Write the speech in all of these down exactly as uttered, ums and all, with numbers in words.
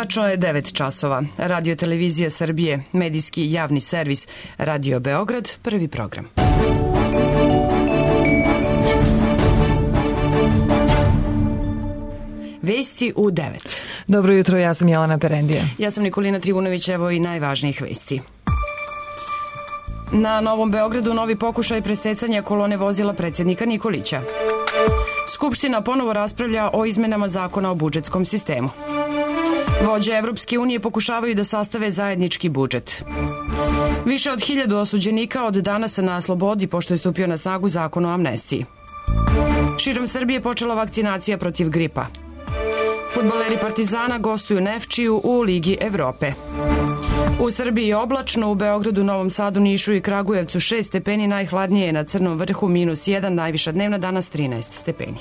Tačno je devet časova. Radio Televizija Srbije, medijski javni servis, Radio Beograd, prvi program. Vesti u devet. Dobro jutro, ja sam Jelena Perendija. Ja sam Nikolina Trivunović, evo i najvažnijih vesti. Na Novom Beogradu novi pokušaj presecanja kolone vozila predsjednika Nikolića. Skupština ponovo raspravlja o izmenama zakona o budžetskom sistemu. Vođe Evropske unije pokušavaju da sastave zajednički budžet. Više od hiljadu osuđenika od danas na slobodi pošto je stupio na snagu zakon o amnestiji. Širom Srbije počela vakcinacija protiv gripa. Fudbaleri Partizana gostuju Nefčiju u Ligi Evrope. U Srbiji oblačno, u Beogradu, Novom Sadu, Nišu i Kragujevcu šest stepeni, najhladnije je na Crnom vrhu minus jedan, najviša dnevna danas trinaest stepeni.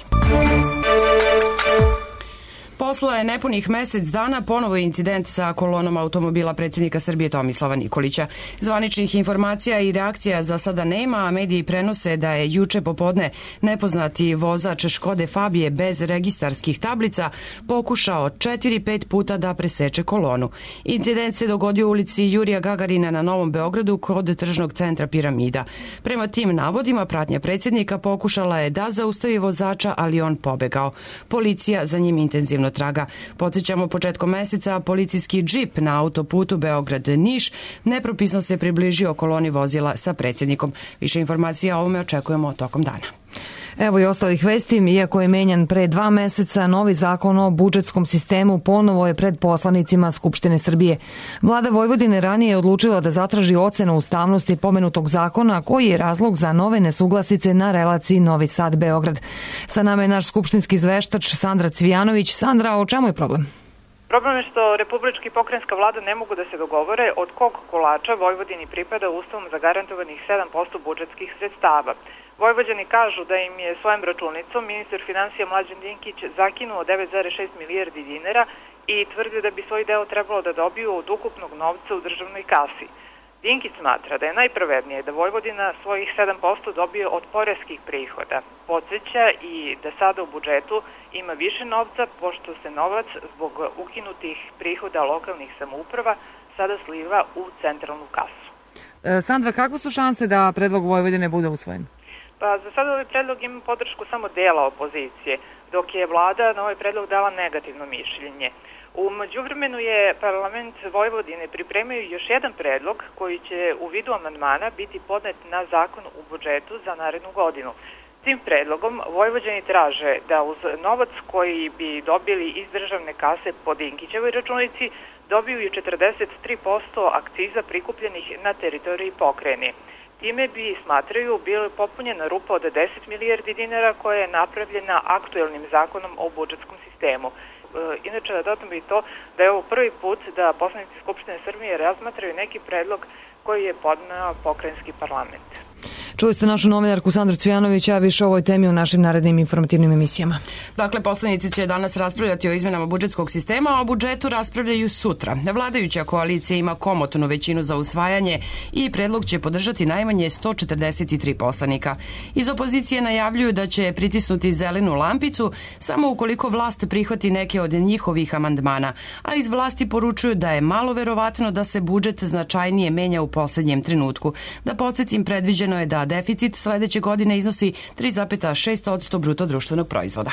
Posle nepunih mesec dana ponovo je incident sa kolonom automobila predsjednika Srbije Tomislava Nikolića. Zvaničnih informacija i reakcija za sada nema, a mediji prenose da je juče popodne nepoznati vozač Škode Fabije bez registarskih tablica pokušao četiri pet puta da preseče kolonu. Incident se dogodio u ulici Jurija Gagarina na Novom Beogradu kod tržnog centra Piramida. Prema tim navodima, pratnja predsjednika pokušala je da zaustavi vozača, ali on pobegao. Policija za njim intenzivno traga. Podsjećamo, početkom meseca policijski džip na autoputu Beograd-Niš nepropisno se približio koloni vozila sa predsjednikom. Više informacija o ovome očekujemo tokom dana. Evo i ostalih vesti. Iako je menjan pre dva meseca, novi zakon o budžetskom sistemu ponovo je pred poslanicima Skupštine Srbije. Vlada Vojvodine ranije je odlučila da zatraži ocenu ustavnosti pomenutog zakona, koji je razlog za nove nesuglasice na relaciji Novi Sad-Beograd. Sa nama je naš skupštinski izveštač Sandra Cvijanović. Sandra, o čemu je problem? Problem je što republički i pokrajinska vlada ne mogu da se dogovore od kog kolača Vojvodini pripada ustavom zagarantovanih sedam posto budžetskih sredstava. Vojvođani kažu da im je svojom računicom ministar finansija Mlađan Dinkić zakinuo devet zarez šest milijardi dinara i tvrde da bi svoj deo trebalo da dobiju od ukupnog novca u državnoj kasi. Dinkić smatra da je najpravednije da Vojvodina svojih sedam posto dobije od poreskih prihoda. Podsjeća i da sada u budžetu ima više novca, pošto se novac zbog ukinutih prihoda lokalnih samouprava sada sliva u centralnu kasu. E, Sandra, kakve su šanse da predlog Vojvodine bude usvojen? Pa za sada ovaj predlog ima podršku samo dela opozicije, dok je vlada na ovaj predlog dala negativno mišljenje. U međuvremenu je parlament Vojvodine pripremio još jedan predlog koji će u vidu amandmana biti podnet na zakon u budžetu za narednu godinu. Tim predlogom Vojvođani traže da uz novac koji bi dobili iz državne kase po Dinkićevoj računici dobiju i četrdeset tri posto akciza prikupljenih na teritoriji pokrajine. Time bi, smatraju, bila popunjena rupa od deset milijardi dinara koja je napravljena aktuelnim zakonom o budžetskom sistemu. Inače, da dodam i to da je ovo prvi put da poslanici Skupštine Srbije razmatraju neki predlog koji je podneo pokrajinski parlament. Čuli ste našu novinarku Sandru Cvijanović, a više o ovoj temi u našim narednim informativnim emisijama. Dakle, poslanici će danas raspravljati o izmenama budžetskog sistema, a o budžetu raspravljaju sutra. Vladajuća koalicija ima komotnu većinu za usvajanje i predlog će podržati najmanje sto četrdeset tri poslanika. Iz opozicije najavljuju da će pritisnuti zelenu lampicu samo ukoliko vlast prihvati neke od njihovih amandmana, a iz vlasti poručuju da je malo verovatno da se budžet značajnije menja u poslednjem trenutku. Da podsjetim, predviđeno je da deficit sledeće godine iznosi tri zarez šest posto bruto društvenog proizvoda.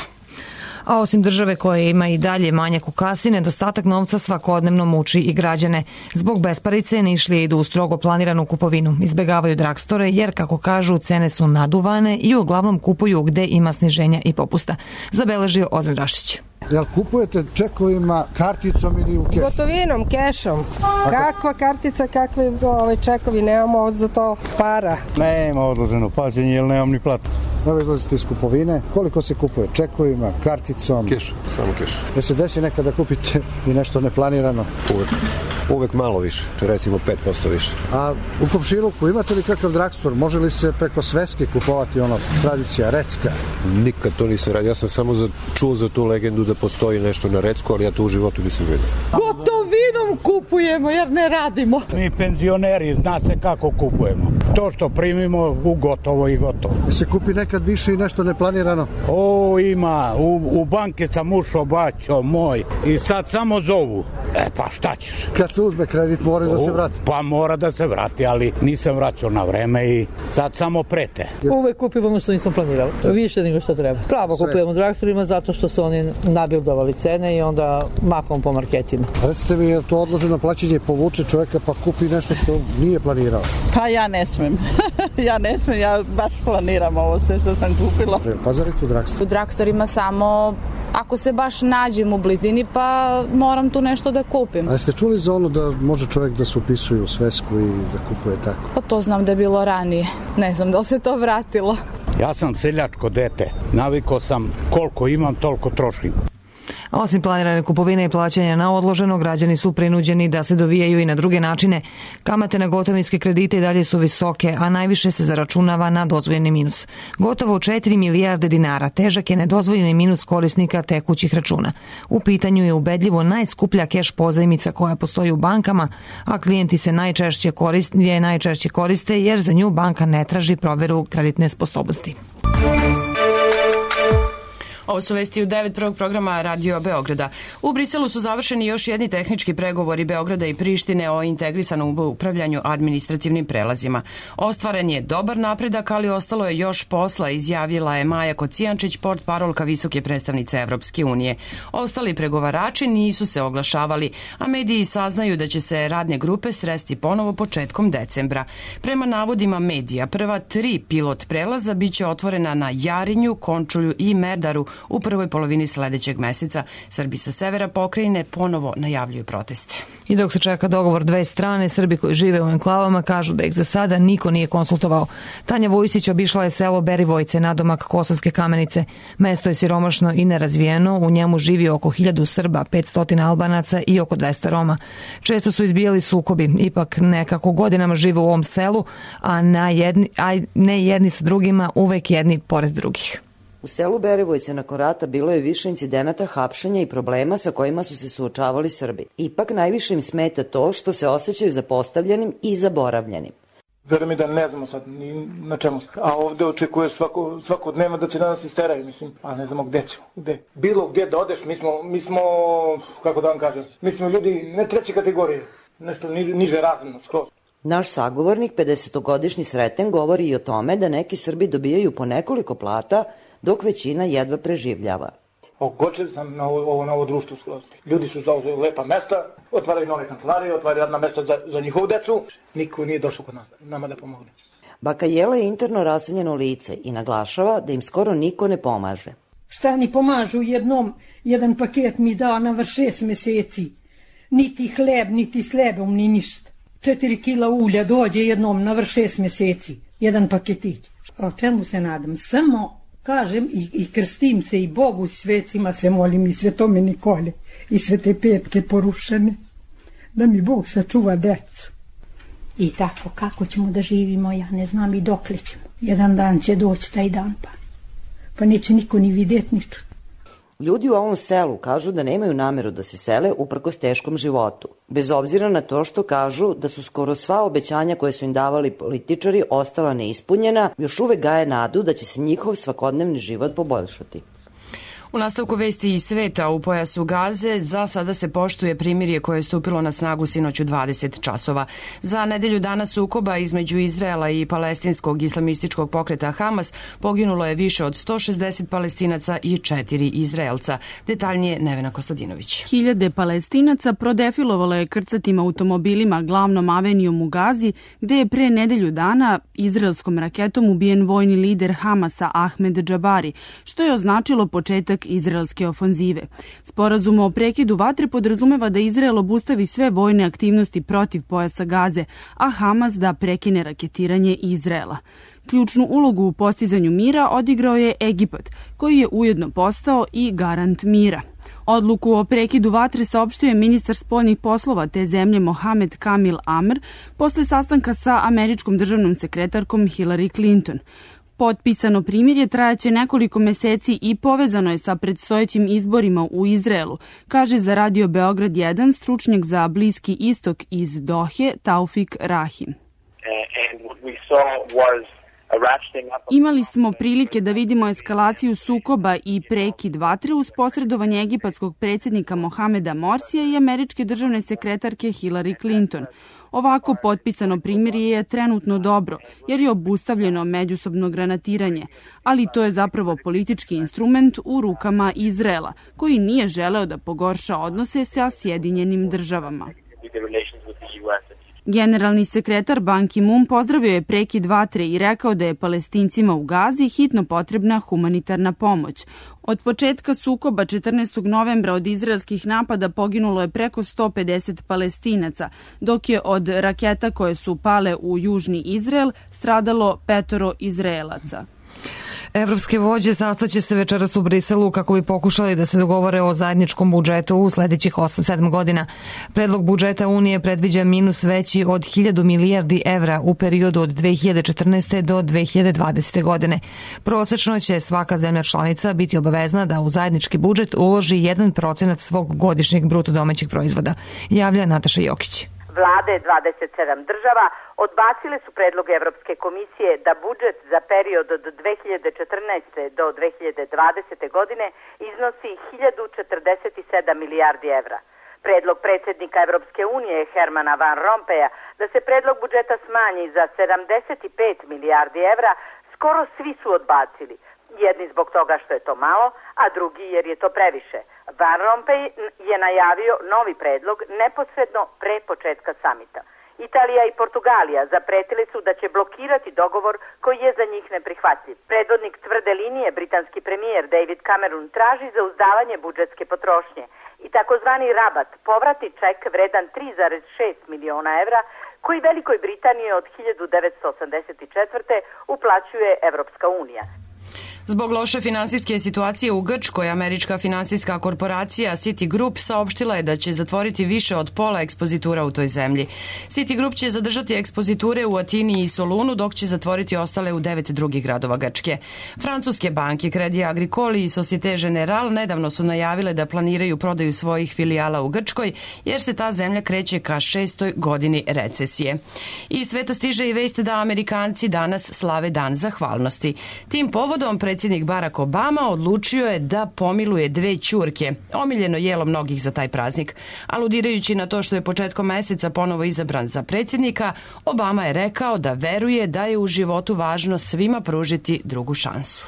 A osim države koja ima i dalje manjak u kasi, nedostatak novca svakodnevno muči i građane. Zbog besparice Nišlije idu u strogo planiranu kupovinu. Izbegavaju dragstore jer, kako kažu, cene su naduvane i uglavnom kupuju gde ima sniženja i popusta. Zabeležio Ozren Rašić. Jel kupujete čekovima, karticom ili u kešu? Gotovinom, kešom. Kakva kartica, kakvi ove čekovi, nemamo za to para. Nema odloženo plaćanje jer nemam ni platu. Evo izlazite iz kupovine. Koliko se kupuje? Čekovima, karticom? Keš, samo keš. Da se desi nekada da kupite i nešto neplanirano? Uvek. Uvek malo više, recimo pet posto više. A u komšiluku imate li kakav dragstor? Može li se preko sveske kupovati ono, tradicija, recka? Nikad to nisam radio. Ja sam samo za, čuo za tu legendu da postoji nešto na recku, ali ja to u životu nisam vidio. Gotovinom kupujemo jer ne radimo. Mi penzioneri, zna se kako kupujemo. To što primimo u gotovo i gotovo. I se kupi nekad više i nešto neplanirano? O, ima. U, u banke sam ušao, baćo moj. I sad samo zovu. E pa šta ćeš? Kad se uzme kredit mora da se vrati. Pa mora da se vrati, ali nisam vraćao na vreme i sad samo prete. Uvek kupimo ono što nisam planirala. Više nego što treba. Pravo kupujemo u drugstore zato što su oni nabildovali cene i onda mahom po marketima. Recite mi, je to odloženo plaćanje povuče čoveka pa kupi nešto što nije planirao? Pa ja ne smem. ja ne smem, ja baš planiram ovo sve što sam kupila. Pazarite u drugstore? U drugstore samo ako se baš nađem u blizini, pa moram tu nešto da kupim. A jeste čuli za ono da može čovjek da se upisuje u svesku i da kupuje tako? Pa to znam da je bilo ranije. Ne znam da li se to vratilo. Ja sam seljačko dete. Navikao sam koliko imam, toliko trošim. Osim planirane kupovine i plaćanja na odloženo, građani su prinuđeni da se dovijaju i na druge načine. Kamate na gotovinske kredite i dalje su visoke, a najviše se zaračunava na dozvoljeni minus. Gotovo četiri milijarde dinara težak je nedozvoljeni minus korisnika tekućih računa. U pitanju je ubedljivo najskuplja keš pozajmica koja postoji u bankama, a klijenti se najčešće koriste, je najčešće koriste jer za nju banka ne traži proveru kreditne sposobnosti. Ovo su vesti u devet prvog programa Radio Beograda. U Briselu su završeni još jedni tehnički pregovori Beograda i Prištine o integrisanom upravljanju administrativnim prelazima. Ostvaren je dobar napredak, ali ostalo je još posla, izjavila je Maja Kocijančić, portparolka visoke predstavnice Evropske unije. Ostali pregovarači nisu se oglašavali, a mediji saznaju da će se radne grupe sresti ponovo početkom decembra. Prema navodima medija, prva tri pilot prelaza biće otvorena na Jarinju, Končulju i Merdaru u prvoj polovini sledećeg meseca. Srbi sa severa pokrajine ponovo najavljuju proteste. I dok se čeka dogovor dve strane, Srbi koji žive u enklavama kažu da ih za sada niko nije konsultovao. Tanja Vujsić obišla je selo Berivojce, nadomak Kosovske Kamenice. Mesto je siromašno i nerazvijeno, u njemu živi oko hiljadu Srba, petsto Albanaca i oko dvesta Roma. Često su izbijali sukobi, ipak nekako godinama žive u ovom selu, a, na jedni, a ne jedni sa drugima, uvek jedni pored drugih. U selu Berivojce nakon rata bilo je više incidenata, hapšenja i problema sa kojima su se suočavali Srbi. Ipak najviše im smeta to što se osjećaju zapostavljenim i zaboravljenim. Verujem mi da ne znamo sad ni na čemu. A ovde očekuješ svako, svakodnevno da će da nas isteraju, mislim. A ne znamo gde ćemo. Gde? Bilo gde da odeš, mi smo, mi smo, kako da vam kažem, mi smo ljudi ne treće kategorije, nešto niže, niže razredno, skroz. Naš sagovornik, pedesetogodišnji Sreten, govori i o tome da neki Srbi dobijaju po nekoliko plata, dok većina jedva preživljava. Ogočen sam na ovo, na ovo društvo skroz. Ljudi su zauzeli lepa mesta, otvaraju nove kancelarije, otvaraju radna mesta za, za njihovu decu. Niko nije došao kod nas, nama da pomogne. Baka Jela je interno raseljeno lice i naglašava da im skoro niko ne pomaže. Šta ni pomažu jednom, jedan paket mi da na vrh šest meseci. Niti hleb, niti s hlebom, ni ništa. Četiri kila ulja dođe jednom na vrh šest meseci. Jedan paketić. O čemu se nadam? Samo kažem i, i krstim se i Bogu, svecima se molim i Svetome Nikole i Svete Petke porušene, da mi Bog sačuva decu. I tako, kako ćemo da živimo, ja ne znam i dokle ćemo. Jedan dan će doći taj dan, pa, pa neće niko ni vidjeti, ni čuti. Ljudi u ovom selu kažu da nemaju nameru da se sele uprkos teškom životu. Bez obzira na to što kažu da su skoro sva obećanja koje su im davali političari ostala neispunjena, još uvek gaje nadu da će se njihov svakodnevni život poboljšati. U nastavku vesti iz sveta, u pojasu Gaze za sada se poštuje primirje koje je stupilo na snagu sinoć u dvadeset časova. Za nedelju dana sukoba između Izraela i palestinskog islamističkog pokreta Hamas poginulo je više od sto šezdeset Palestinaca i četiri Izraelca. Detaljnije Nevena Kostadinović. Hiljade Palestinaca prodefilovalo je krcatim automobilima glavnom avenijom u Gazi, gde je pre nedelju dana izraelskom raketom ubijen vojni lider Hamasa Ahmed Džabari, što je označilo početak izraelske ofanzive. Sporazum o prekidu vatre podrazumeva da Izrael obustavi sve vojne aktivnosti protiv pojasa Gaze, a Hamas da prekine raketiranje Izraela. Ključnu ulogu u postizanju mira odigrao je Egipat, koji je ujedno postao i garant mira. Odluku o prekidu vatre saopštio je ministar spoljnih poslova te zemlje Mohamed Kamil Amr posle sastanka sa američkom državnom sekretarkom Hillary Clinton. Potpisano primirje trajaće nekoliko meseci i povezano je sa predstojećim izborima u Izraelu, kaže za Radio Beograd jedan stručnjak za Bliski istok iz Dohe, Taufik Rahim. And what we saw was Imali smo prilike da vidimo eskalaciju sukoba i prekid vatre uz posredovanje egipatskog predsjednika Mohameda Morsija i američke državne sekretarke Hillary Clinton. Ovako potpisano primirje je trenutno dobro, jer je obustavljeno međusobno granatiranje, ali to je zapravo politički instrument u rukama Izraela, koji nije želeo da pogorša odnose sa Sjedinjenim državama. Generalni sekretar Ban Ki-moon pozdravio je prekid vatre i rekao da je Palestincima u Gazi hitno potrebna humanitarna pomoć. Od početka sukoba četrnaestog novembra od izraelskih napada poginulo je preko sto pedeset Palestinaca, dok je od raketa koje su pale u južni Izrael stradalo petoro Izraelaca. Evropske vođe sastaće se večeras u Briselu kako bi pokušali da se dogovore o zajedničkom budžetu u sledećih osam sedam godina. Predlog budžeta Unije predviđa minus veći od hiljadu milijardi evra u periodu od dve hiljade četrnaeste. do dve hiljade dvadesete. godine. Prosečno će svaka zemlja članica biti obavezna da u zajednički budžet uloži jedan procenat svog godišnjeg bruto domaćeg proizvoda, javlja Nataša Jokić. Vlade dvadeset sedam država odbacile su predlog Evropske komisije da budžet za period od dve hiljade četrnaeste. do dve hiljade dvadesete. godine iznosi hiljadu četrdeset sedam milijardi evra. Predlog predsjednika Evropske unije Hermana Van Rompuya da se predlog budžeta smanji za sedamdeset pet milijardi evra skoro svi su odbacili. Jedni zbog toga što je to malo, a drugi jer je to previše. Van Rompuy je najavio novi predlog neposredno pre početka samita. Italija i Portugalija zapretili su da će blokirati dogovor koji je za njih neprihvatljiv. Predvodnik tvrde linije, britanski premijer David Cameron, traži zauzdavanje budžetske potrošnje i takozvani rabat, povratni ček vredan tri zarez šest miliona evra, koji Velikoj Britaniji od hiljadu devetsto osamdeset četvrte. uplaćuje Evropska unija. Zbog loše finansijske situacije u Grčkoj, američka finansijska korporacija Citigroup saopštila je da će zatvoriti više od pola ekspozitura u toj zemlji. Citigroup će zadržati ekspoziture u Atini i Solunu, dok će zatvoriti ostale u devet drugih gradova Grčke. Francuske banke Credit Agricole i Societe Generale nedavno su najavile da planiraju prodaju svojih filijala u Grčkoj, jer se ta zemlja kreće ka šestoj godini recesije. Iz sveta stiže i vest da Amerikanci danas slave Dan zahvalnosti. Tim povodom predsjednik Barack Obama odlučio je da pomiluje dve ćurke, omiljeno jelo mnogih za taj praznik. Aludirajući na to što je početkom meseca ponovo izabran za predsjednika, Obama je rekao da veruje da je u životu važno svima pružiti drugu šansu.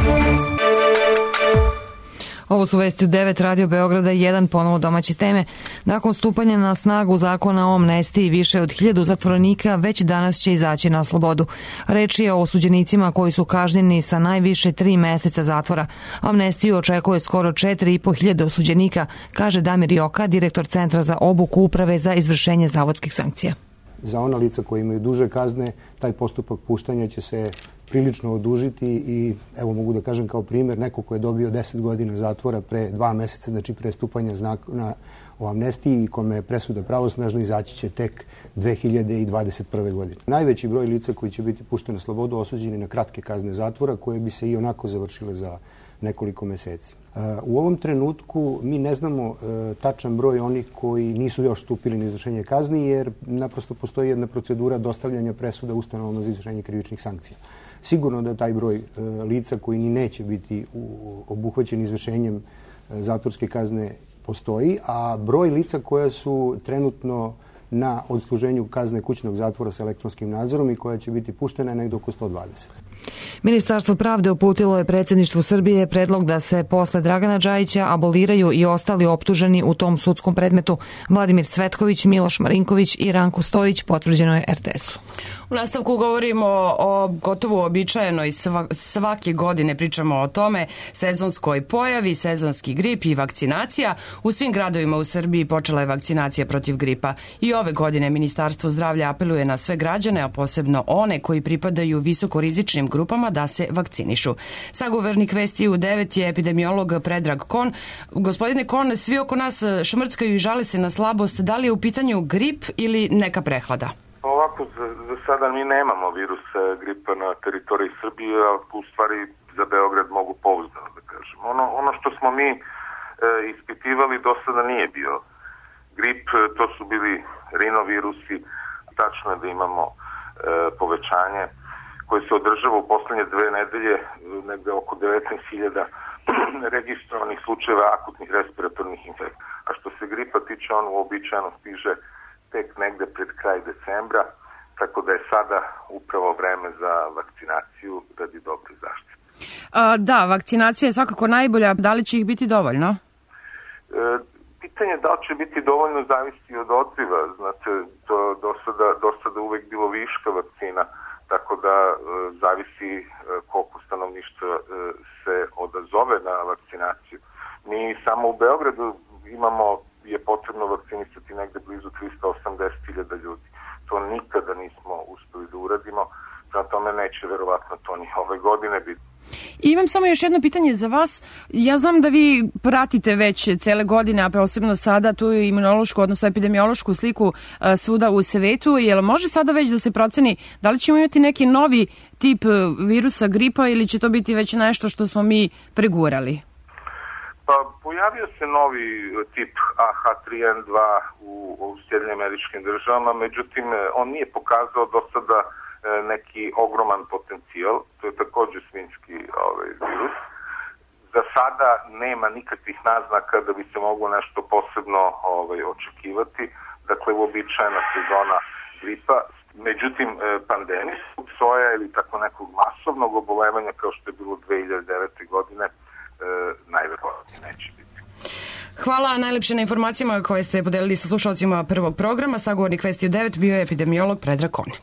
Ovo su vesti u devet Radio Beograda i jedan ponovo domaće teme. Nakon stupanja na snagu zakona o amnestiji, više od hiljadu zatvorenika već danas će izaći na slobodu. Reč je o osuđenicima koji su kažnjeni sa najviše tri meseca zatvora. Amnestiju očekuje skoro četiri i po hiljade osuđenika, kaže Damir Joka, direktor Centra za obuku Uprave za izvršenje zavodskih sankcija. Za ona lica koji imaju duže kazne, taj postupak puštanja će se prilično odužiti i evo mogu da kažem kao primjer, neko ko je dobio deset godina zatvora pre dva meseca, znači pre stupanja zakona o amnestiji i kome je presuda pravosnažna, izaći će tek dve hiljade dvadeset prve. godine. Najveći broj lica koji će biti pušteni na slobodu osuđeni na kratke kazne zatvora koje bi se i onako završile za nekoliko meseci. U ovom trenutku mi ne znamo tačan broj onih koji nisu još stupili na izvršenje kazni, jer naprosto postoji jedna procedura dostavljanja presuda ustanovama za izvršenje krivičnih sankcija. Sigurno da taj broj lica koji ni neće biti obuhvaćeni izvršenjem zatvorske kazne postoji, a broj lica koja su trenutno na odsluženju kazne kućnog zatvora sa elektronskim nadzorom i koja će biti puštena je negdje oko sto dvadeset. Ministarstvo pravde uputilo je predsjedništvu Srbije predlog da se posle Dragana Džajića aboliraju i ostali optuženi u tom sudskom predmetu. Vladimir Cvetković, Miloš Marinković i Ranko Stojić, potvrđeno je er te esu. U nastavku govorimo o gotovo običajenoj svake godine, pričamo o tome, sezonskoj pojavi, sezonski grip i vakcinacija. U svim gradovima u Srbiji počela je vakcinacija protiv gripa. I ove godine Ministarstvo zdravlja apeluje na sve građane, a posebno one koji pripadaju visokorizičnim grupama da se vakcinišu. Sagovornik Vesti u devet je epidemiolog Predrag Kon. Gospodine Kon, svi oko nas šmrckaju i žale se na slabost. Da li je u pitanju grip ili neka prehlada? Ovako, za, za sada mi nemamo virus gripa na teritoriji Srbije, a u stvari za Beograd mogu pouzdano da kažem. Ono, ono što smo mi e, ispitivali do sada nije bio grip, to su bili rinovirusi. Tačno je da imamo e, povećanje koji se održava u poslednje dve nedelje, negde oko devetnaest hiljada registrovanih slučajeva akutnih respiratornih infekcija. A što se gripa tiče, on uobičajeno stiže tek negde pred kraj decembra, tako da je sada upravo vreme za vakcinaciju radi dobre zaštite. A, da, vakcinacija je svakako najbolja. Da li će ih biti dovoljno? E, pitanje da li će biti dovoljno zavisi od odziva. Znate, to do sada, do sada uvek bilo viška vakcina, tako da e, zavisi e, koliko stanovništva e, se odazove na vakcinaciju. Mi samo u Beogradu imamo, je potrebno vakcinisati negde blizu trista osamdeset hiljada ljudi. To nikada nismo uspeli da uradimo, na tome neće verovatno to ni ove godine biti. I imam samo još jedno pitanje za vas. Ja znam da vi pratite već cele godine, a posebno sada tu imunološku, odnosno epidemiološku sliku svuda u svetu. Jel može sada već da se proceni da li ćemo imati neki novi tip virusa gripa ili će to biti već nešto što smo mi pregurali? Pa pojavio se novi tip A H tri N dva u, u Sjedinjenim Američkim Državama, međutim on nije pokazao do sada neki ogroman potencijal, to je takođe svinjski ovaj, virus. Za sada nema nikakvih naznaka da bi se moglo nešto posebno ovaj, očekivati, dakle uobičajena sezona gripa. Međutim, pandemijskog soja ili tako nekog masovnog obolevanja kao što je bilo dve hiljade devete godine najverovatnije neće biti. Hvala najlepše na informacijama koje ste podelili sa slušalcima prvog programa. Sagovornik Vesti u devet bio je epidemiolog Predrag Kone.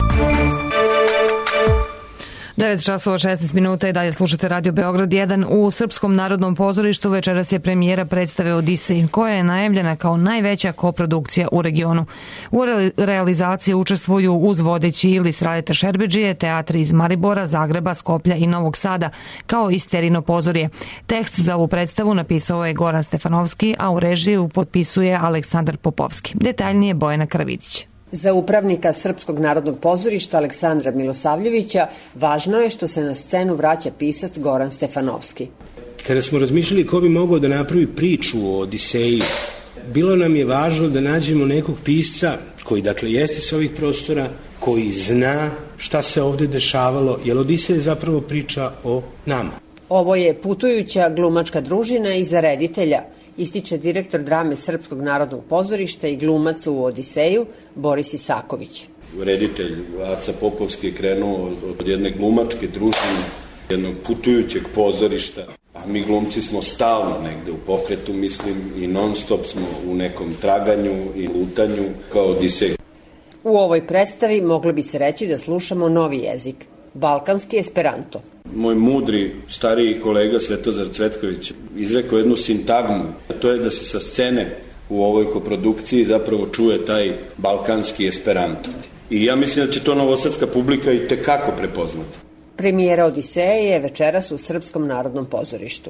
devet časova šesnaest minuta i dalje slušate Radio Beograd jedan. U Srpskom narodnom pozorištu večeras je premijera predstave Odisej, koja je najavljena kao najveća koprodukcija u regionu. U realizaciji učestvuju uz vodeći Ilis Radeta Šerbedžije, teatri iz Maribora, Zagreba, Skoplja i Novog Sada, kao i Sterino pozorje. Tekst za ovu predstavu napisao je Goran Stefanovski, a u režiju potpisuje Aleksandar Popovski. Detaljnije Bojana Karavidić. Za upravnika Srpskog narodnog pozorišta Aleksandra Milosavljevića važno je što se na scenu vraća pisac Goran Stefanovski. Kada smo razmišljali ko bi mogao da napravi priču o Odiseji, bilo nam je važno da nađemo nekog pisca koji dakle jeste sa ovih prostora, koji zna šta se ovde dešavalo, jer Odiseja je zapravo priča o nama. Ovo je putujuća glumačka družina iza reditelja, ističe direktor drame Srpskog narodnog pozorišta i glumac u Odiseju Boris Isaković. Reditelj Aca Popovski je krenuo od jedne glumačke družine, jednog putujućeg pozorišta, a mi glumci smo stalno negde u pokretu, mislim, i non stop smo u nekom traganju i lutanju kao Odisej. U ovoj predstavi moglo bi se reći da slušamo novi jezik, balkanski esperanto. Moj mudri stariji kolega Svetozar Cvetković izrekao jednu sintagmu, a to je da se sa scene u ovoj koprodukciji zapravo čuje taj balkanski esperanto. I ja mislim da će to novosadska publika i tekako prepoznati. Premijera Odiseje je večeras u Srpskom narodnom pozorištu.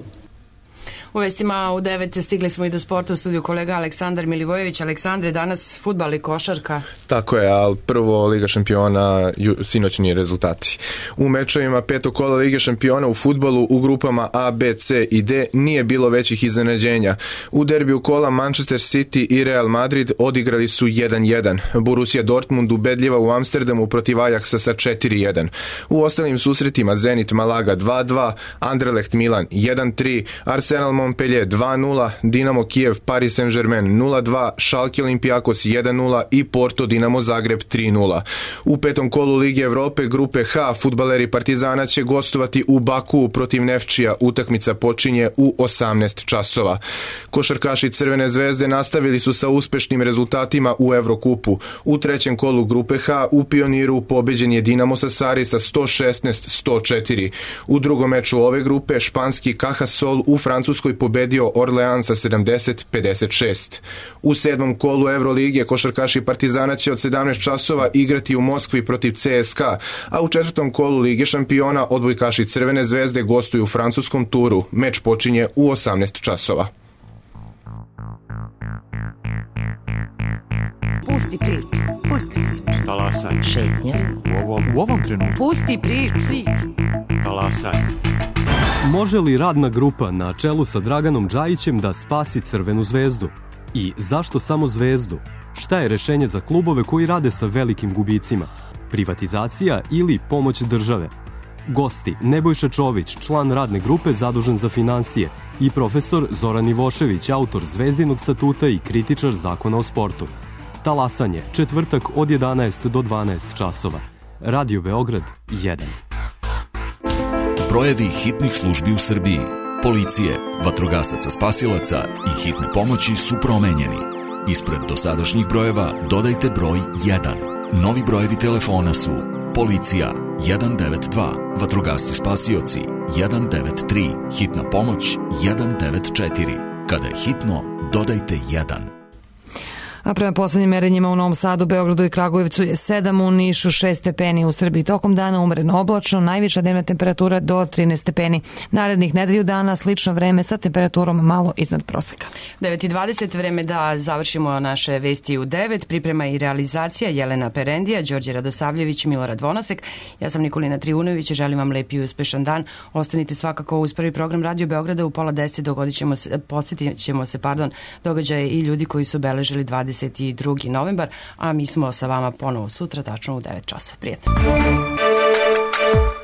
U vestima u devet stigli smo i do sporta u studiju kolega Aleksandar Milivojević. Aleksandre, danas fudbal i košarka. Tako je, ali prvo Liga šampiona, sinoćni rezultati. U mečevima petog kola Lige šampiona u fudbalu u grupama A, B, C i D nije bilo većih iznenađenja. U derbiju kola Manchester City i Real Madrid odigrali su jedan jedan. Borussia Dortmund ubedljiva u Amsterdamu protiv Ajaxa sa četiri jedan. U ostalim susretima Zenit Malaga dva dva, Anderlecht Milan jedan tri, Arsenal Montpellier dva nula, Dinamo Kijev Paris Saint-Germain nula dva, Schalke Olympiakos jedan nula i Porto Dinamo Zagreb tri nula. U petom kolu Lige Evrope grupe H fudbaleri Partizana će gostovati u Baku protiv Nefčija. Utakmica počinje u osamnaest časova. Košarkaši Crvene zvezde nastavili su sa uspešnim rezultatima u Evrokupu. U trećem kolu grupe H u Pioniru pobeđen je Dinamo Sassari sa sto šesnaest sto četiri. U drugom meču ove grupe španski Cajasol u Francuskoj pobedio Orlean sa sedamdeset pedeset šest. U sedmom kolu Evrolige košarkaši Partizana će od sedamnaest časova igrati u Moskvi protiv C S K A, a u četvrtom kolu Lige šampiona odbojkaši Crvene zvezde gostuju u francuskom Turu. Meč počinje u osamnaest časova. Pusti priču, pusti priču. Talasaj. Šetnja. U ovom, u ovom trenutku. Pusti priču. Talasaj. Može li radna grupa na čelu sa Draganom Džajićem da spasi Crvenu zvezdu? I zašto samo zvezdu? Šta je rešenje za klubove koji rade sa velikim gubicima? privatizacija ili pomoć države. Gosti Nebojša Čović, član radne grupe zadužen za finansije, i profesor Zoran Ivošević, autor Zvezdinog statuta i kritičar zakona o sportu. Talasanje, četvrtak od jedanaest do dvanaest časova. Radio Beograd jedan. Brojevi hitnih službi u Srbiji, policije, vatrogasaca spasilaca i hitne pomoći su promenjeni. Ispred dosadašnjih brojeva dodajte broj jedan. Novi brojevi telefona su policija jedan devet dva, vatrogasci spasioci jedan devet tri, hitna pomoć jedan devet četiri. Kada je hitno, dodajte jedan. A prema poslednjim merenjima u Novom Sadu, Beogradu i Kragujevcu je sedam, u Nišu šest stepeni, u Srbiji tokom dana umereno oblačno, najviša dnevna temperatura do trinaest stepeni. Narednih nedelju dana slično vreme sa temperaturom malo iznad proseka. devet i dvadeset, vreme da završimo naše vesti u devet. Priprema i realizacija Jelena Perendija, Đorđe Radosavljević, Milorad Vonasek. Ja sam Nikolina Trivunović, želim vam lep i uspešan dan. Ostanite svakako uz prvi program Radio Beograda u pola deset, dogodit ćemo se, podsjetit ćemo se, pardon, događaje i ljudi koji su obeležili dvadeset drugi novembar, a mi smo sa vama ponovo sutra, tačno u devet časova. Prijetno.